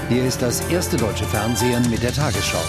Hier ist das erste deutsche Fernsehen mit der Tagesschau.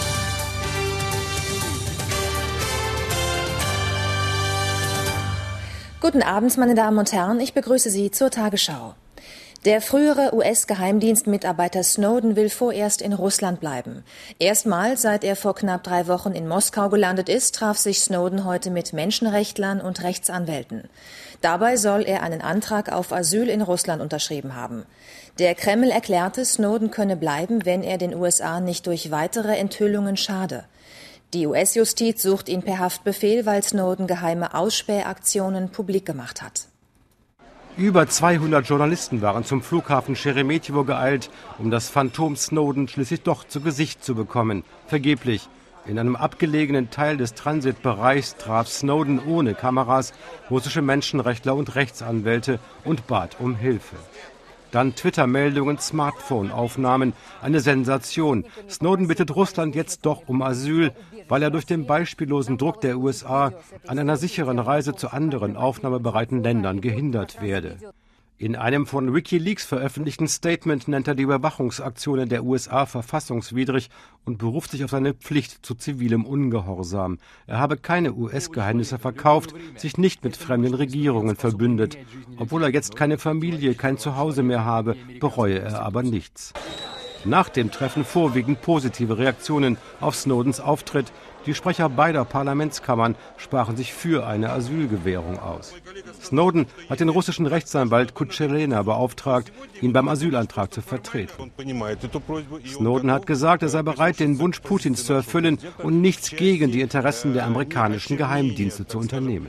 Guten Abend, meine Damen und Herren, ich begrüße Sie zur Tagesschau. Der frühere US-Geheimdienstmitarbeiter Snowden will vorerst in Russland bleiben. Erstmals, seit er vor knapp 3 Wochen in Moskau gelandet ist, traf sich Snowden heute mit Menschenrechtlern und Rechtsanwälten. Dabei soll er einen Antrag auf Asyl in Russland unterschrieben haben. Der Kreml erklärte, Snowden könne bleiben, wenn er den USA nicht durch weitere Enthüllungen schade. Die US-Justiz sucht ihn per Haftbefehl, weil Snowden geheime Ausspähaktionen publik gemacht hat. Über 200 Journalisten waren zum Flughafen Scheremetjewo geeilt, um das Phantom Snowden schließlich doch zu Gesicht zu bekommen. Vergeblich. In einem abgelegenen Teil des Transitbereichs traf Snowden ohne Kameras russische Menschenrechtler und Rechtsanwälte und bat um Hilfe. Dann Twitter-Meldungen, Smartphone-Aufnahmen, eine Sensation. Snowden bittet Russland jetzt doch um Asyl, weil er durch den beispiellosen Druck der USA an einer sicheren Reise zu anderen aufnahmebereiten Ländern gehindert werde. In einem von WikiLeaks veröffentlichten Statement nennt er die Überwachungsaktionen der USA verfassungswidrig und beruft sich auf seine Pflicht zu zivilem Ungehorsam. Er habe keine US-Geheimnisse verkauft, sich nicht mit fremden Regierungen verbündet. Obwohl er jetzt keine Familie, kein Zuhause mehr habe, bereue er aber nichts. Nach dem Treffen vorwiegend positive Reaktionen auf Snowdens Auftritt. Die Sprecher beider Parlamentskammern sprachen sich für eine Asylgewährung aus. Snowden hat den russischen Rechtsanwalt Kutschelena beauftragt, ihn beim Asylantrag zu vertreten. Snowden hat gesagt, er sei bereit, den Wunsch Putins zu erfüllen und nichts gegen die Interessen der amerikanischen Geheimdienste zu unternehmen.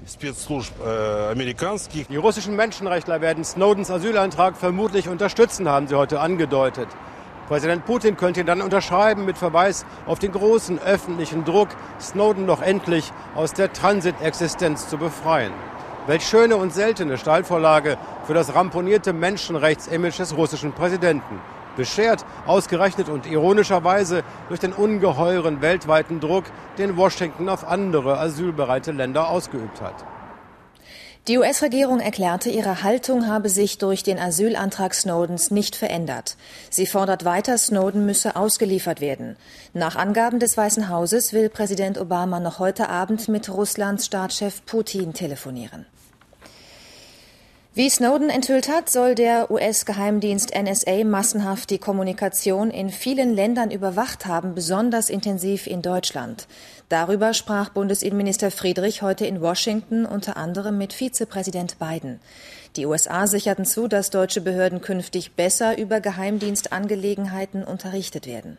Die russischen Menschenrechtler werden Snowdens Asylantrag vermutlich unterstützen, haben sie heute angedeutet. Präsident Putin könnte ihn dann unterschreiben mit Verweis auf den großen öffentlichen Druck, Snowden noch endlich aus der Transitexistenz zu befreien. Welch schöne und seltene Steilvorlage für das ramponierte Menschenrechtsimage des russischen Präsidenten. Beschert, ausgerechnet und ironischerweise durch den ungeheuren weltweiten Druck, den Washington auf andere asylbereite Länder ausgeübt hat. Die US-Regierung erklärte, ihre Haltung habe sich durch den Asylantrag Snowdens nicht verändert. Sie fordert weiter, Snowden müsse ausgeliefert werden. Nach Angaben des Weißen Hauses will Präsident Obama noch heute Abend mit Russlands Staatschef Putin telefonieren. Wie Snowden enthüllt hat, soll der US-Geheimdienst NSA massenhaft die Kommunikation in vielen Ländern überwacht haben, besonders intensiv in Deutschland. Darüber sprach Bundesinnenminister Friedrich heute in Washington, unter anderem mit Vizepräsident Biden. Die USA sicherten zu, dass deutsche Behörden künftig besser über Geheimdienstangelegenheiten unterrichtet werden.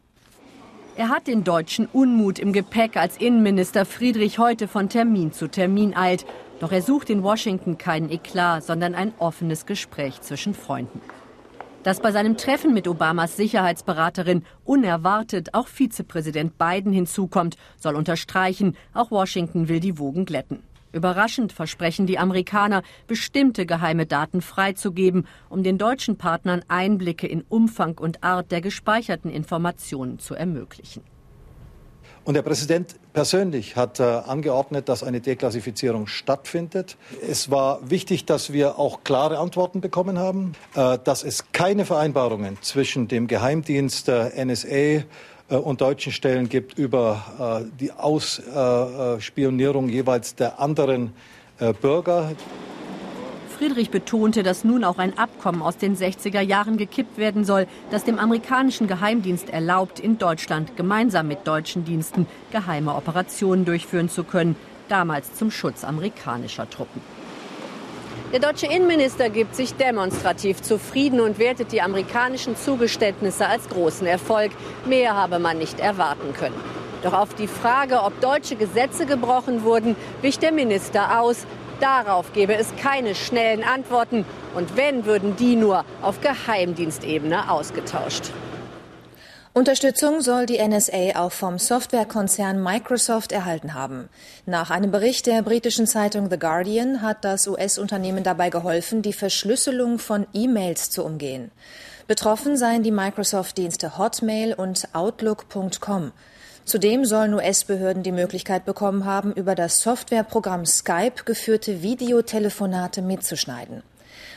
Er hat den deutschen Unmut im Gepäck, als Innenminister Friedrich heute von Termin zu Termin eilt. Doch er sucht in Washington keinen Eklat, sondern ein offenes Gespräch zwischen Freunden. Dass bei seinem Treffen mit Obamas Sicherheitsberaterin unerwartet auch Vizepräsident Biden hinzukommt, soll unterstreichen, auch Washington will die Wogen glätten. Überraschend versprechen die Amerikaner, bestimmte geheime Daten freizugeben, um den deutschen Partnern Einblicke in Umfang und Art der gespeicherten Informationen zu ermöglichen. Und der Präsident persönlich hat angeordnet, dass eine Deklassifizierung stattfindet. Es war wichtig, dass wir auch klare Antworten bekommen haben, dass es keine Vereinbarungen zwischen dem Geheimdienst NSA und deutschen Stellen gibt über die Ausspionierung jeweils der anderen Bürger. Friedrich betonte, dass nun auch ein Abkommen aus den 60er Jahren gekippt werden soll, das dem amerikanischen Geheimdienst erlaubt, in Deutschland gemeinsam mit deutschen Diensten geheime Operationen durchführen zu können, damals zum Schutz amerikanischer Truppen. Der deutsche Innenminister gibt sich demonstrativ zufrieden und wertet die amerikanischen Zugeständnisse als großen Erfolg. Mehr habe man nicht erwarten können. Doch auf die Frage, ob deutsche Gesetze gebrochen wurden, wich der Minister aus. Darauf gäbe es keine schnellen Antworten. Und wenn, würden die nur auf Geheimdienstebene ausgetauscht. Unterstützung soll die NSA auch vom Softwarekonzern Microsoft erhalten haben. Nach einem Bericht der britischen Zeitung The Guardian hat das US-Unternehmen dabei geholfen, die Verschlüsselung von E-Mails zu umgehen. Betroffen seien die Microsoft-Dienste Hotmail und Outlook.com. Zudem sollen US-Behörden die Möglichkeit bekommen haben, über das Softwareprogramm Skype geführte Videotelefonate mitzuschneiden.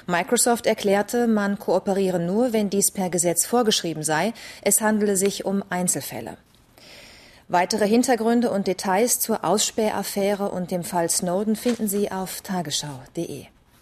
Microsoft erklärte, man kooperiere nur, wenn dies per Gesetz vorgeschrieben sei. Es handele sich um Einzelfälle. Weitere Hintergründe und Details zur Ausspähaffäre und dem Fall Snowden finden Sie auf tagesschau.de.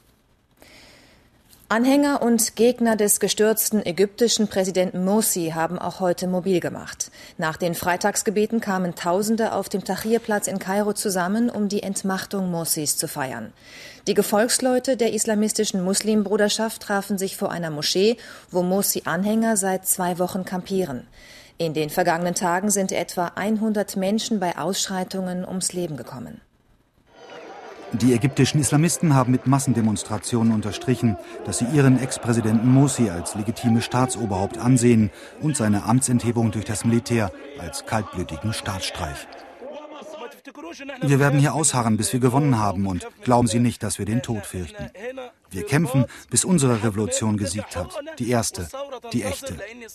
Anhänger und Gegner des gestürzten ägyptischen Präsidenten Morsi haben auch heute mobil gemacht. Nach den Freitagsgebeten kamen Tausende auf dem Tahrirplatz in Kairo zusammen, um die Entmachtung Morsis zu feiern. Die Gefolgsleute der islamistischen Muslimbruderschaft trafen sich vor einer Moschee, wo Morsi-Anhänger seit 2 Wochen kampieren. In den vergangenen Tagen sind etwa 100 Menschen bei Ausschreitungen ums Leben gekommen. Die ägyptischen Islamisten haben mit Massendemonstrationen unterstrichen, dass sie ihren Ex-Präsidenten Morsi als legitime Staatsoberhaupt ansehen und seine Amtsenthebung durch das Militär als kaltblütigen Staatsstreich. Wir werden hier ausharren, bis wir gewonnen haben, und glauben Sie nicht, dass wir den Tod fürchten. Wir kämpfen, bis unsere Revolution gesiegt hat. Die erste, die echte.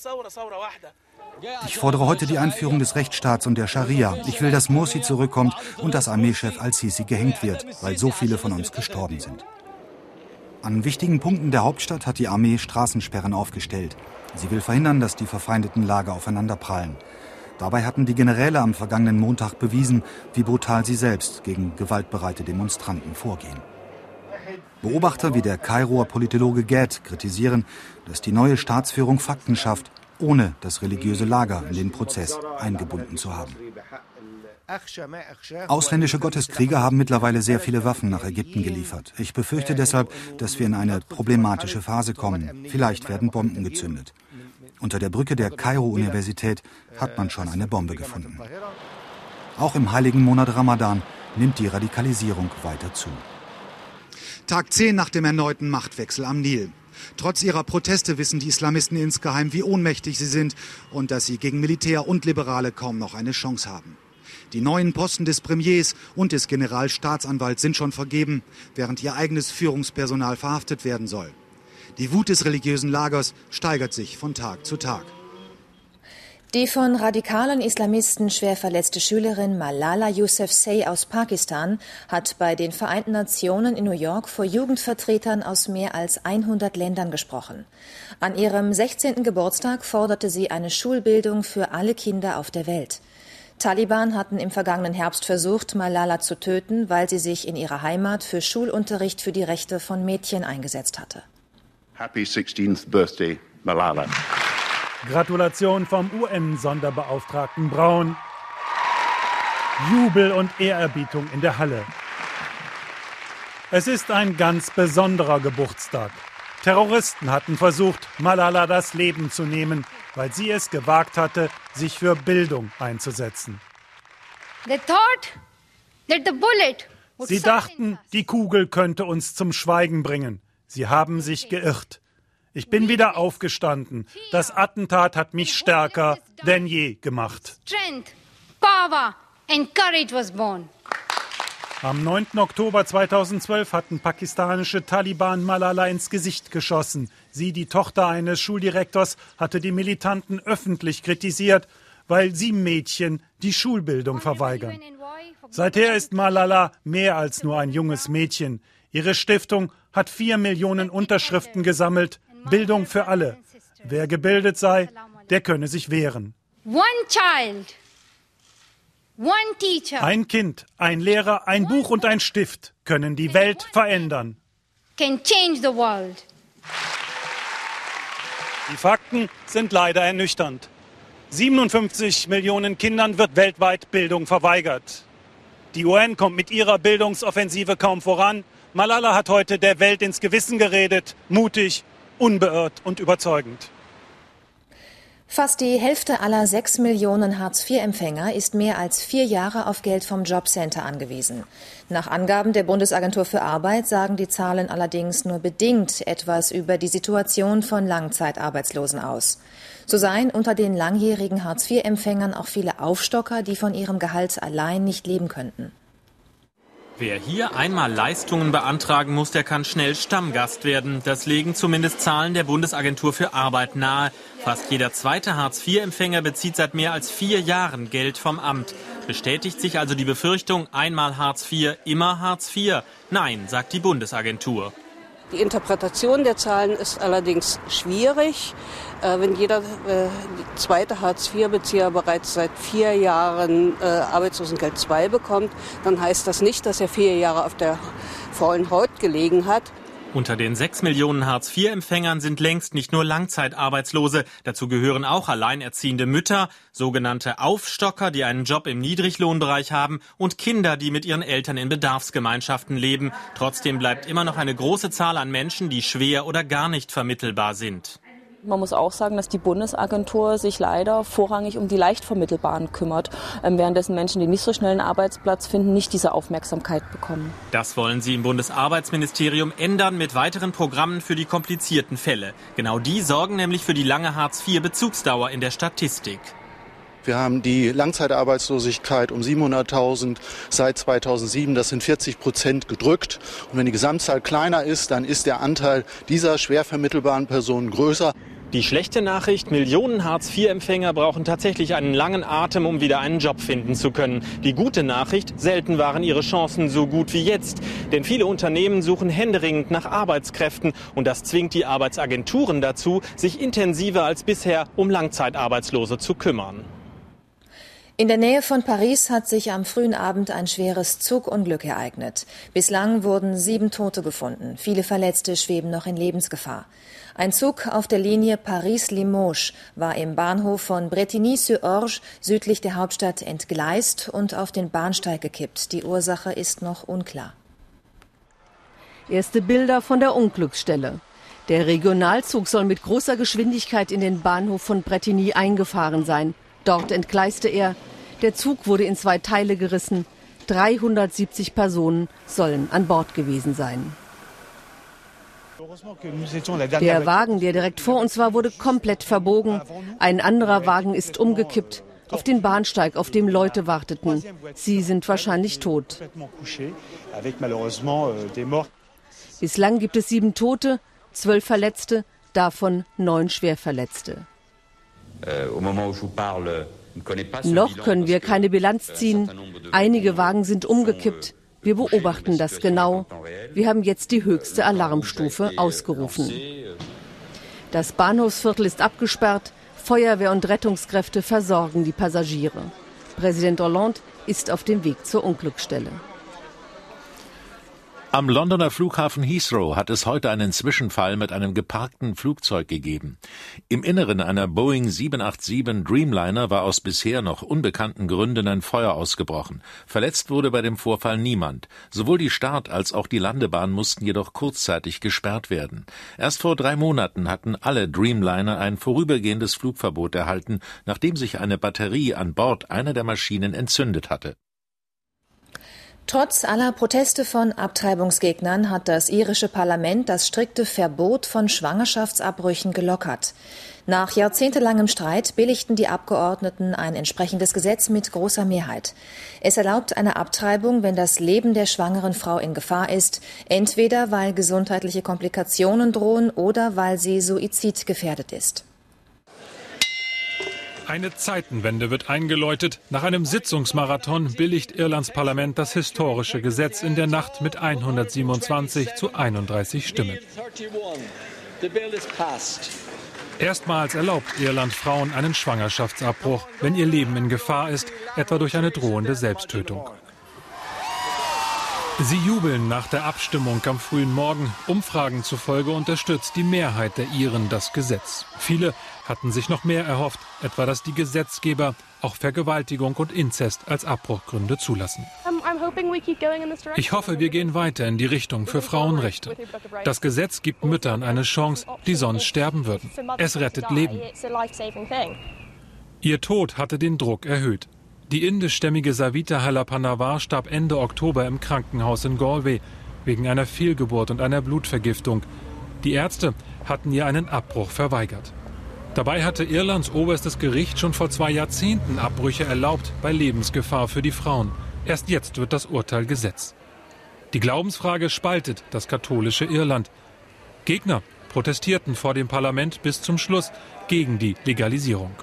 Ich fordere heute die Einführung des Rechtsstaats und der Scharia. Ich will, dass Morsi zurückkommt und dass Armeechef al-Sisi gehängt wird, weil so viele von uns gestorben sind. An wichtigen Punkten der Hauptstadt hat die Armee Straßensperren aufgestellt. Sie will verhindern, dass die verfeindeten Lager aufeinanderprallen. Dabei hatten die Generäle am vergangenen Montag bewiesen, wie brutal sie selbst gegen gewaltbereite Demonstranten vorgehen. Beobachter wie der Kairoer Politologe Gad kritisieren, dass die neue Staatsführung Fakten schafft, ohne das religiöse Lager in den Prozess eingebunden zu haben. Ausländische Gotteskrieger haben mittlerweile sehr viele Waffen nach Ägypten geliefert. Ich befürchte deshalb, dass wir in eine problematische Phase kommen. Vielleicht werden Bomben gezündet. Unter der Brücke der Kairo-Universität hat man schon eine Bombe gefunden. Auch im heiligen Monat Ramadan nimmt die Radikalisierung weiter zu. Tag 10 nach dem erneuten Machtwechsel am Nil. Trotz ihrer Proteste wissen die Islamisten insgeheim, wie ohnmächtig sie sind und dass sie gegen Militär und Liberale kaum noch eine Chance haben. Die neuen Posten des Premiers und des Generalstaatsanwalts sind schon vergeben, während ihr eigenes Führungspersonal verhaftet werden soll. Die Wut des religiösen Lagers steigert sich von Tag zu Tag. Die von radikalen Islamisten schwer verletzte Schülerin Malala Yousafzai aus Pakistan hat bei den Vereinten Nationen in New York vor Jugendvertretern aus mehr als 100 Ländern gesprochen. An ihrem 16. Geburtstag forderte sie eine Schulbildung für alle Kinder auf der Welt. Taliban hatten im vergangenen Herbst versucht, Malala zu töten, weil sie sich in ihrer Heimat für Schulunterricht für die Rechte von Mädchen eingesetzt hatte. Happy 16th birthday, Malala. Gratulation vom UN-Sonderbeauftragten Braun. Jubel und Ehrerbietung in der Halle. Es ist ein ganz besonderer Geburtstag. Terroristen hatten versucht, Malala das Leben zu nehmen, weil sie es gewagt hatte, sich für Bildung einzusetzen. Sie dachten, die Kugel könnte uns zum Schweigen bringen. Sie haben sich geirrt. Ich bin wieder aufgestanden. Das Attentat hat mich stärker denn je gemacht. Am 9. Oktober 2012 hatten pakistanische Taliban Malala ins Gesicht geschossen. Sie, die Tochter eines Schuldirektors, hatte die Militanten öffentlich kritisiert, weil sie Mädchen die Schulbildung verweigern. Seither ist Malala mehr als nur ein junges Mädchen. Ihre Stiftung hat 4 Millionen Unterschriften gesammelt. Bildung für alle. Wer gebildet sei, der könne sich wehren. Ein Kind, ein Lehrer, ein Buch und ein Stift können die Welt verändern. Die Fakten sind leider ernüchternd. 57 Millionen Kindern wird weltweit Bildung verweigert. Die UN kommt mit ihrer Bildungsoffensive kaum voran. Malala hat heute der Welt ins Gewissen geredet, mutig, unbeirrt und überzeugend. Fast die Hälfte aller 6 Millionen Hartz-IV-Empfänger ist mehr als 4 Jahre auf Geld vom Jobcenter angewiesen. Nach Angaben der Bundesagentur für Arbeit sagen die Zahlen allerdings nur bedingt etwas über die Situation von Langzeitarbeitslosen aus. So seien unter den langjährigen Hartz-IV-Empfängern auch viele Aufstocker, die von ihrem Gehalt allein nicht leben könnten. Wer hier einmal Leistungen beantragen muss, der kann schnell Stammgast werden. Das legen zumindest Zahlen der Bundesagentur für Arbeit nahe. Fast jeder zweite Hartz-IV-Empfänger bezieht seit mehr als 4 Jahren Geld vom Amt. Bestätigt sich also die Befürchtung, einmal Hartz IV, immer Hartz IV? Nein, sagt die Bundesagentur. Die Interpretation der Zahlen ist allerdings schwierig. Wenn jeder zweite Hartz-IV-Bezieher bereits seit 4 Jahren Arbeitslosengeld II bekommt, dann heißt das nicht, dass er 4 Jahre auf der faulen Haut gelegen hat. Unter den 6 Millionen Hartz-IV-Empfängern sind längst nicht nur Langzeitarbeitslose. Dazu gehören auch alleinerziehende Mütter, sogenannte Aufstocker, die einen Job im Niedriglohnbereich haben, und Kinder, die mit ihren Eltern in Bedarfsgemeinschaften leben. Trotzdem bleibt immer noch eine große Zahl an Menschen, die schwer oder gar nicht vermittelbar sind. Man muss auch sagen, dass die Bundesagentur sich leider vorrangig um die leicht Vermittelbaren kümmert, währenddessen Menschen, die nicht so schnell einen Arbeitsplatz finden, nicht diese Aufmerksamkeit bekommen. Das wollen sie im Bundesarbeitsministerium ändern mit weiteren Programmen für die komplizierten Fälle. Genau die sorgen nämlich für die lange Hartz-IV-Bezugsdauer in der Statistik. Wir haben die Langzeitarbeitslosigkeit um 700.000 seit 2007, das sind 40% gedrückt. Und wenn die Gesamtzahl kleiner ist, dann ist der Anteil dieser schwer vermittelbaren Personen größer. Die schlechte Nachricht, Millionen Hartz-IV-Empfänger brauchen tatsächlich einen langen Atem, um wieder einen Job finden zu können. Die gute Nachricht, selten waren ihre Chancen so gut wie jetzt. Denn viele Unternehmen suchen händeringend nach Arbeitskräften. Und das zwingt die Arbeitsagenturen dazu, sich intensiver als bisher um Langzeitarbeitslose zu kümmern. In der Nähe von Paris hat sich am frühen Abend ein schweres Zugunglück ereignet. Bislang wurden 7 Tote gefunden. Viele Verletzte schweben noch in Lebensgefahr. Ein Zug auf der Linie Paris-Limoges war im Bahnhof von Bretigny-sur-Orge südlich der Hauptstadt entgleist und auf den Bahnsteig gekippt. Die Ursache ist noch unklar. Erste Bilder von der Unglücksstelle. Der Regionalzug soll mit großer Geschwindigkeit in den Bahnhof von Bretigny eingefahren sein. Dort entgleiste er. Der Zug wurde in 2 Teile gerissen. 370 Personen sollen an Bord gewesen sein. Der Wagen, der direkt vor uns war, wurde komplett verbogen. Ein anderer Wagen ist umgekippt auf den Bahnsteig, auf dem Leute warteten. Sie sind wahrscheinlich tot. Bislang gibt es 7 Tote, 12 Verletzte, davon 9 Schwerverletzte. Noch können wir keine Bilanz ziehen. Einige Wagen sind umgekippt. Wir beobachten das genau. Wir haben jetzt die höchste Alarmstufe ausgerufen. Das Bahnhofsviertel ist abgesperrt. Feuerwehr und Rettungskräfte versorgen die Passagiere. Präsident Hollande ist auf dem Weg zur Unglücksstelle. Am Londoner Flughafen Heathrow hat es heute einen Zwischenfall mit einem geparkten Flugzeug gegeben. Im Inneren einer Boeing 787 Dreamliner war aus bisher noch unbekannten Gründen ein Feuer ausgebrochen. Verletzt wurde bei dem Vorfall niemand. Sowohl die Start- als auch die Landebahn mussten jedoch kurzzeitig gesperrt werden. Erst vor 3 Monaten hatten alle Dreamliner ein vorübergehendes Flugverbot erhalten, nachdem sich eine Batterie an Bord einer der Maschinen entzündet hatte. Trotz aller Proteste von Abtreibungsgegnern hat das irische Parlament das strikte Verbot von Schwangerschaftsabbrüchen gelockert. Nach jahrzehntelangem Streit billigten die Abgeordneten ein entsprechendes Gesetz mit großer Mehrheit. Es erlaubt eine Abtreibung, wenn das Leben der schwangeren Frau in Gefahr ist, entweder weil gesundheitliche Komplikationen drohen oder weil sie suizidgefährdet ist. Eine Zeitenwende wird eingeläutet. Nach einem Sitzungsmarathon billigt Irlands Parlament das historische Gesetz in der Nacht mit 127 zu 31 Stimmen. Erstmals erlaubt Irland Frauen einen Schwangerschaftsabbruch, wenn ihr Leben in Gefahr ist, etwa durch eine drohende Selbsttötung. Sie jubeln nach der Abstimmung am frühen Morgen. Umfragen zufolge unterstützt die Mehrheit der Iren das Gesetz. Viele hatten sich noch mehr erhofft, etwa dass die Gesetzgeber auch Vergewaltigung und Inzest als Abbruchgründe zulassen. Ich hoffe, wir gehen weiter in die Richtung für Frauenrechte. Das Gesetz gibt Müttern eine Chance, die sonst sterben würden. Es rettet Leben. Ihr Tod hatte den Druck erhöht. Die indischstämmige Savita Halappanavar starb Ende Oktober im Krankenhaus in Galway wegen einer Fehlgeburt und einer Blutvergiftung. Die Ärzte hatten ihr einen Abbruch verweigert. Dabei hatte Irlands oberstes Gericht schon vor 2 Jahrzehnten Abbrüche erlaubt bei Lebensgefahr für die Frauen. Erst jetzt wird das Urteil Gesetz. Die Glaubensfrage spaltet das katholische Irland. Gegner protestierten vor dem Parlament bis zum Schluss gegen die Legalisierung.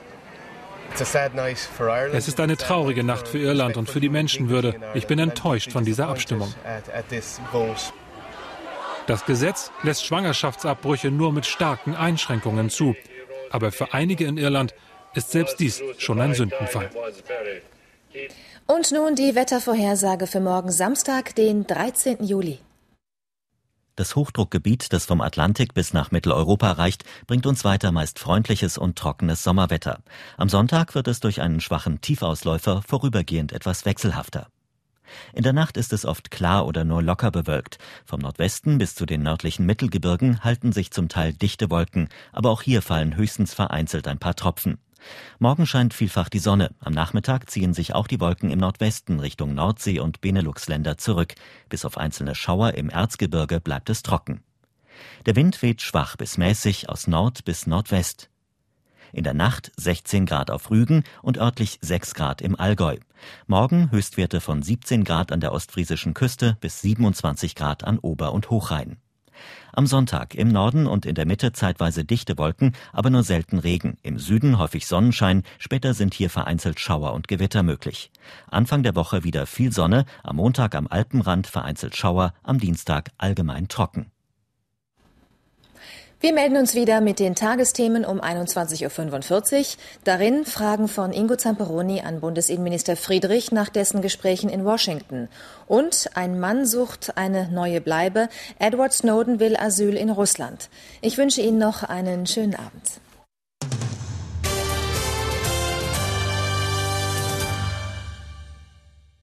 Es ist eine traurige Nacht für Irland und für die Menschenwürde. Ich bin enttäuscht von dieser Abstimmung. Das Gesetz lässt Schwangerschaftsabbrüche nur mit starken Einschränkungen zu. Aber für einige in Irland ist selbst dies schon ein Sündenfall. Und nun die Wettervorhersage für morgen Samstag, den 13. Juli. Das Hochdruckgebiet, das vom Atlantik bis nach Mitteleuropa reicht, bringt uns weiter meist freundliches und trockenes Sommerwetter. Am Sonntag wird es durch einen schwachen Tiefausläufer vorübergehend etwas wechselhafter. In der Nacht ist es oft klar oder nur locker bewölkt. Vom Nordwesten bis zu den nördlichen Mittelgebirgen halten sich zum Teil dichte Wolken, aber auch hier fallen höchstens vereinzelt ein paar Tropfen. Morgen scheint vielfach die Sonne. Am Nachmittag ziehen sich auch die Wolken im Nordwesten Richtung Nordsee und Benelux-Länder zurück. Bis auf einzelne Schauer im Erzgebirge bleibt es trocken. Der Wind weht schwach bis mäßig aus Nord bis Nordwest. In der Nacht 16 Grad auf Rügen und örtlich 6 Grad im Allgäu. Morgen Höchstwerte von 17 Grad an der ostfriesischen Küste bis 27 Grad an Ober- und Hochrhein. Am Sonntag im Norden und in der Mitte zeitweise dichte Wolken, aber nur selten Regen. Im Süden häufig Sonnenschein, später sind hier vereinzelt Schauer und Gewitter möglich. Anfang der Woche wieder viel Sonne, am Montag am Alpenrand vereinzelt Schauer, am Dienstag allgemein trocken. Wir melden uns wieder mit den Tagesthemen um 21.45 Uhr. Darin Fragen von Ingo Zamperoni an Bundesinnenminister Friedrich nach dessen Gesprächen in Washington. Und ein Mann sucht eine neue Bleibe. Edward Snowden will Asyl in Russland. Ich wünsche Ihnen noch einen schönen Abend.